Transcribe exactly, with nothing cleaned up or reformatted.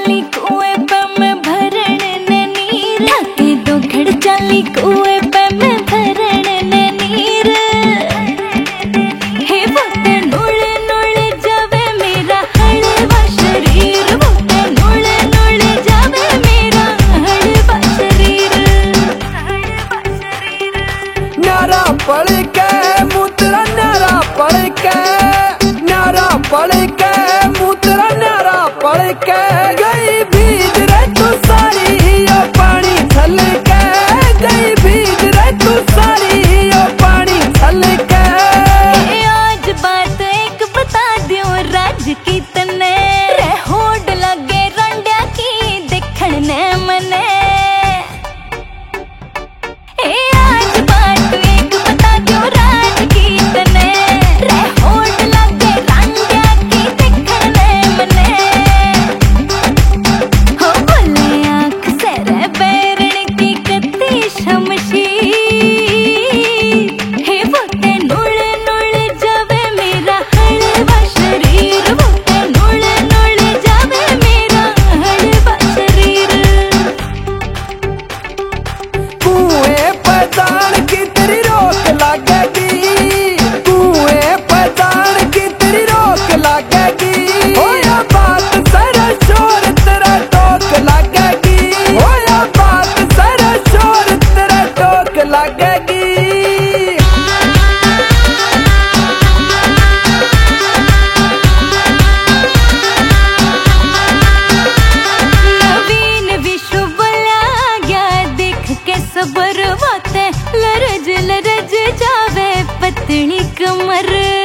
चाली कुएं पे मैं भरण ने नीर, ढाके दो घड़ चाली कुएं पे मैं भरण ने नीर। हे बोते नुड़ नुड़ जावे मेरा हड़वा शरीर, बोते नुड़ नुड़ जावे मेरा हड़वा शरीर। न्यारा पड़ के मुतरा न्यारा पड़ के, न्यारा पड़ के मुतरा न्यारा पड़ के, गई भीज रे तू सारी यो पानी छल के, गई भीज रे तू सारी यो पानी छल के। आज बात एक बता दियो राज की तने, रे होड़ लगे रंडिया की देखण ने मने। ए आज बात एक बता दियो राज की तने, रे होड़ लगे रंडिया की देखण ने मने। हो बोले आँख से रे बैरण की कती शमशीर, हे बोते नुड़ नुड़ जावे मेरा हड़वा शरीर, बोते नुड़ नुड़ जावे मेरा हड़वा शरीर। कुएं पहचान की तेरी रोक लागेगी, कुएं पहचान की तेरी रोक लागेगी, होया बात सारा शोर तेरा टोक लागेगी, होया बात सारा शोर तेरा टोक लागेगी। नवीन विश्व बोला गया देख के सबर बातें, लरज लरज जावे पतली कमर।